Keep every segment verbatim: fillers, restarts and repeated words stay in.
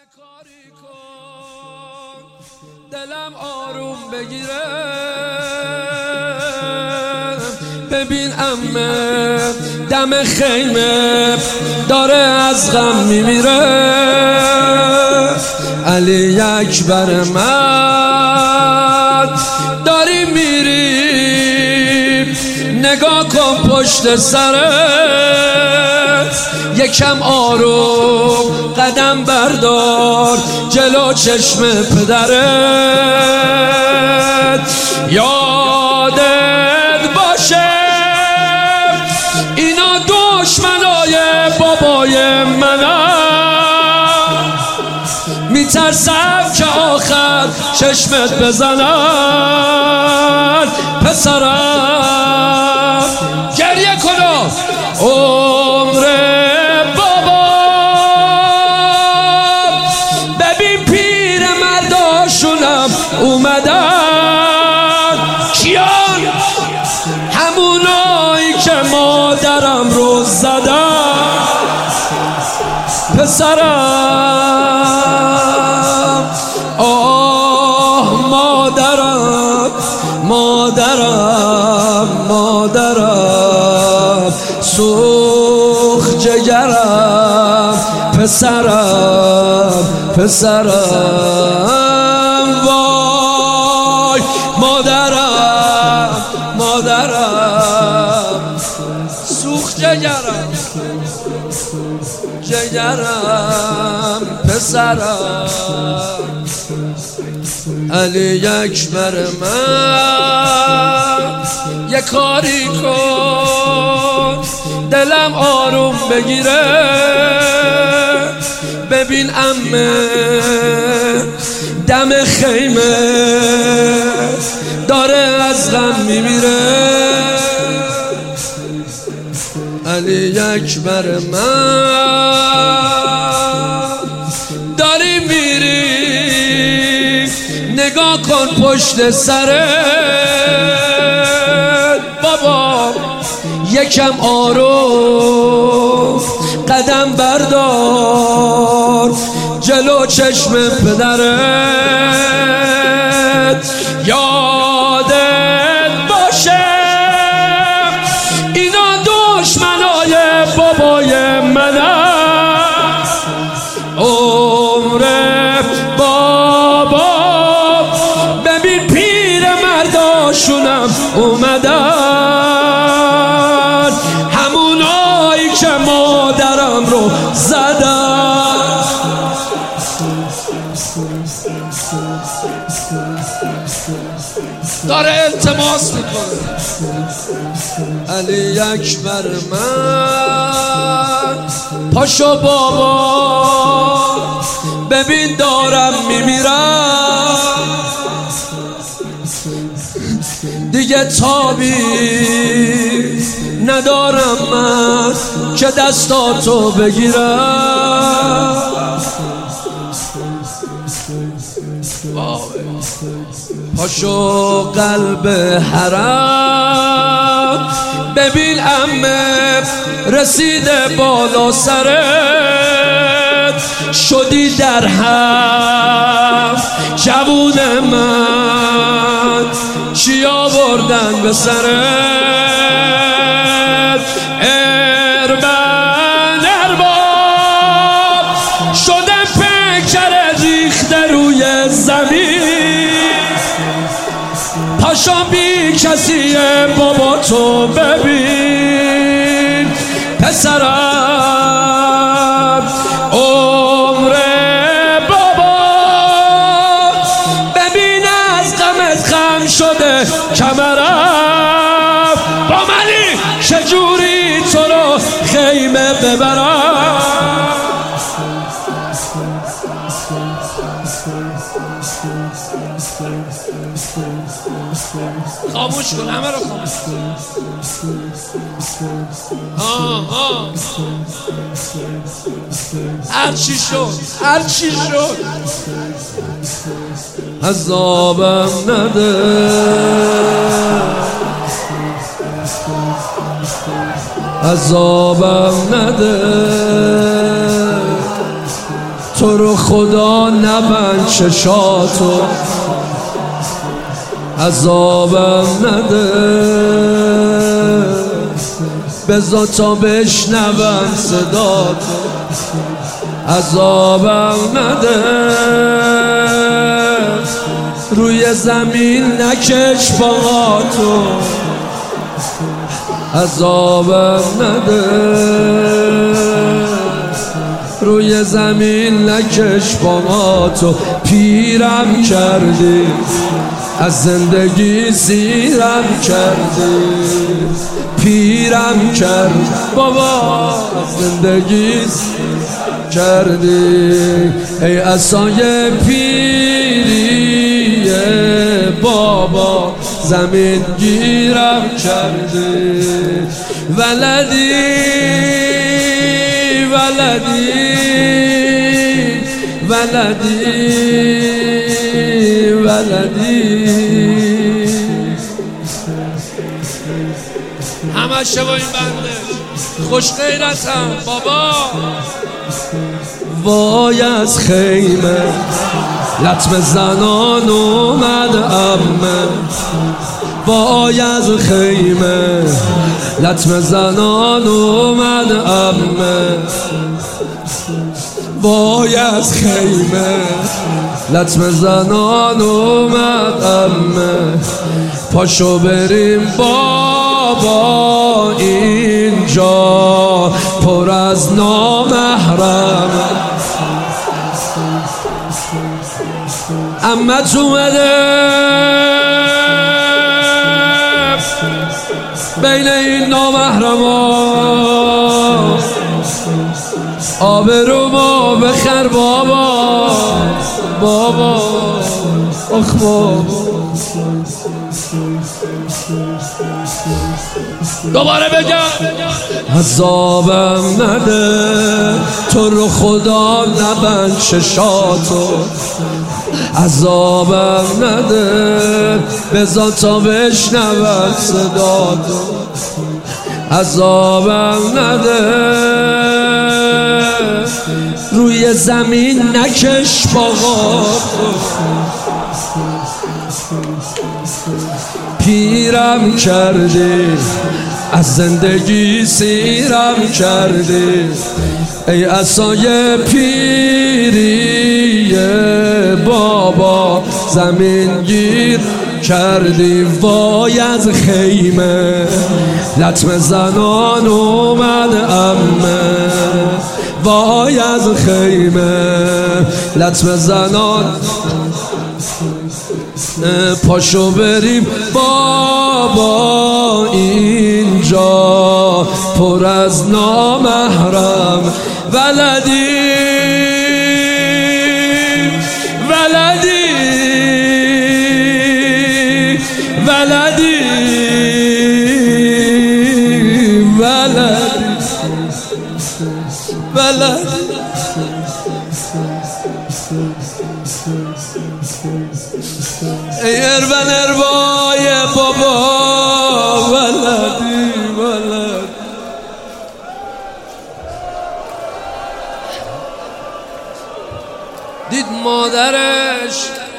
کاری کن دلم آروم بگیره. ببین عمه دم خیمه داره از غم میمیره. علی اکبر من داری میری نگاه کن پشت سرت، یکم آروم قدم بردار جلو چشم پدرت. یادت باشه اینا دشمنای بابای منم، میترسم که آخر چشمت بزنن. پسرم گریه کن عمر بابا، ببین پیر مرداشونم اومدن. کیان؟ همونایی که مادرم رو زدن. پسرم آه مادرم مادرم مادرم سوخت جگرم. پسرم پسرم وای مادرم مادرم سوخت جگرم جگرم. پسرم علی اکبر من یه کاری کن دلم آروم بگیره. ببین عمه دم خیمه داره از غم میمیره. علی اکبر من داری میری نگاه کن پشت سرت. بابا یکم آروم قدم بردار جلو چشم پدرت. یادت باشه اینا دشمنای بابای منم. عمر بابا ببین پیر مرداشونم اومدن. همونایی که مادرم رو زدن. داره التماس میکنه علی اکبر من پاشو بابا ببین دارم میمیرم. دیگه تابی ندارم من که دستاتو بگیرم. پاشو قلب حرم ببین عمه رسیده بالا سرت. شدی در هم جوون من چی آوردن به سرت. اربن ارباب شدن پیکر ریخته روی زمین. پاشا بی کسیه بابا تو ببین. پسرم عمر بابا ببین از غمت خم شده کمرم. با منی چجوری تو رو خیمه ببرم. خاموش کن همه رو خاموش کن. آه آه هر چی شد هر چی شد عذابم نده. عذابم نده تو رو خدا نبند چشاتو، عذابم نده، بذار تا بشنوم صداتو، عذابم نده، روی زمین نکش پاهاتو، عذابم نده، روی زمین نکش پاهاتو. پیرم کردی از زندگی سیرم کردی، پیرم کرد بابا از زندگی کردی، ای عصای پیری بابا زمین گیرم کردی. ولدی ولدی ولدی ولدی همه شبا این بنده خوش غیرتم بابا. وای از خیمه لطم زنان اومد امه، وای از خیمه لطم زنان اومد امه، وای از خیمه لطم زنان اومد امه. پاشو بریم بابا اینجا پر از نامحرمه، عمت اومده بین این نامحرما، آبرومو بخر بابا بابا آخ بابا. دوباره بگم عذابم نده، تو رو خدا نبند چشاتو، عذابم نده، بذار تا بشنوم صداتو، عذابم نده، روی زمین نکش پاهاتو، پیرم کردی از زندگی سیرم کردی، ای عصای پیری بابا زمین گیر کردی. وای از خیمه لطم زنان اومد امه، وای از خیمه لطم زنان. پاشو بریم بابا اینجا پر از نامحرم. ولدی ولدی ولدی ولدی ولدی ای اربن اربای بابا ولدی ولد. دید مادرش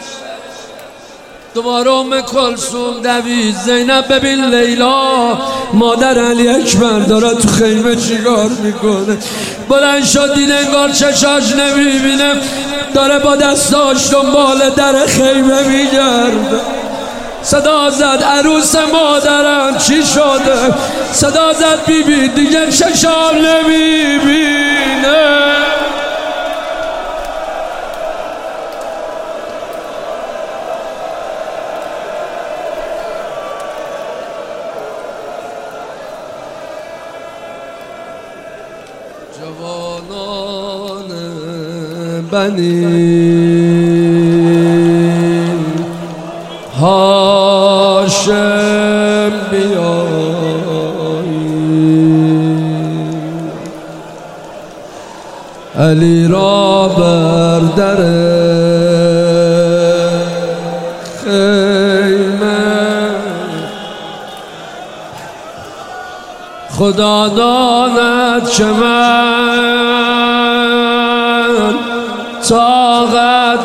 دوباره ام کلثوم دوید، زینب ببین لیلا مادر علی اکبر داره تو خیمه چیکار میکنه. بلند شد دید انگار چشاش نمیبینه، داره با دستاش دنبال در خیمه میگرده. صدا زد عروس مادرم چی شده، صدا زد بیبی دیگه چشام نمیبینه. جوانان بنی هاشم بیایی، علی را بر در خیمه، خدا داند که من طاقت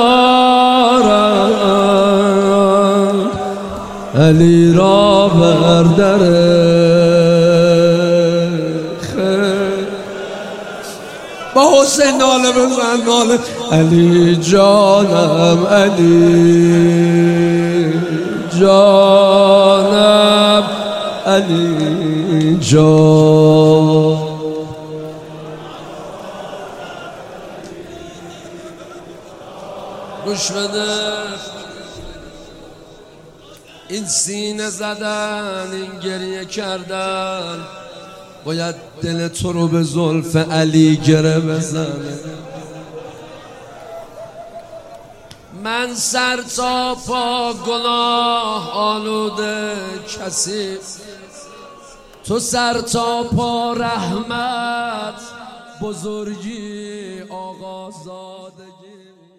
ندارم علی را بر در خیر با حسین ناله بزن ناله علی جانم علی جانم علی جان گوش بده این سینه زدن این گریه کردن باید دل تو رو به زلف علی گره بزنه من سر تا پا گناه آلوده کسی تو سر تا پا رحمت بزرگی آقا زادگی